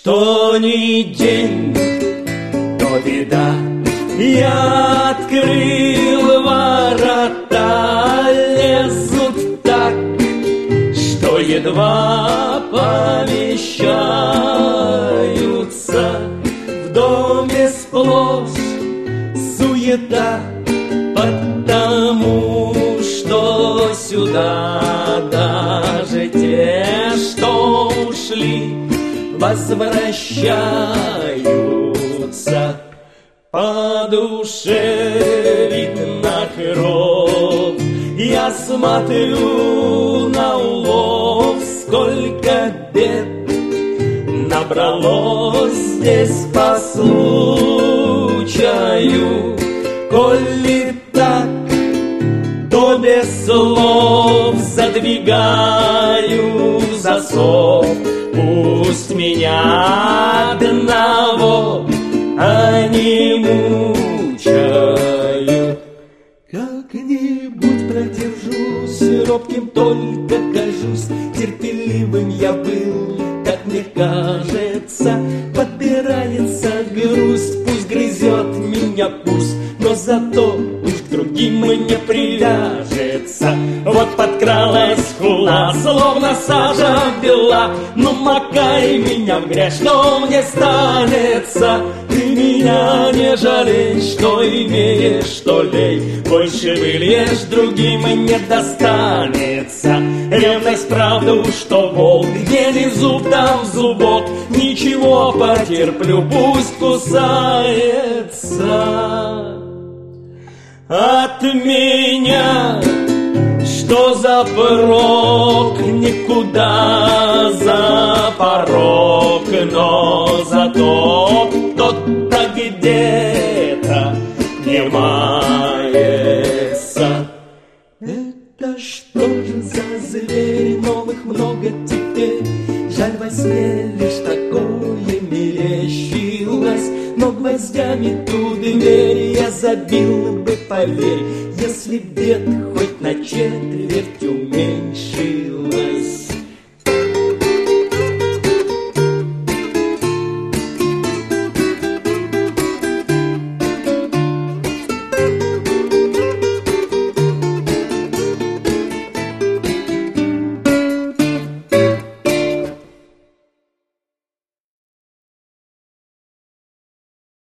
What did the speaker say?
Что ни день, то беда. Я открыл ворота, лезут так, что едва помещаются. В доме сплошь суета, потому что сюда даже те, что ушли, возвращаются. По душе видно кровь, я смотрю на улов, сколько бед набралось здесь по случаю. Коли так, то без слов задвигаю засов. Пусть меня одного они мучают. Как-нибудь продержусь, робким только кажусь, терпеливым я был, как мне кажется. Подбирается грусть, пусть грызет меня пусть, но зато уж к другим не привяжется. Вот подкралась хула, словно сажа бела, ну макай меня в грязь, что мне станется? Ты меня не жалей, что имеешь, что лей, больше выльешь, другим не достанется. Ревность правду, что волк, где ни зуб, там зубок, ничего потерплю, пусть кусается. От меня что за порок, никуда за порог, но зато кто-то где-то не мается. Это что же за зверь, новых много теперь, жаль, во сне лишь такое мерещилось, но гвоздями ту дверь я забил бы, поверь, если бед хоть на четверть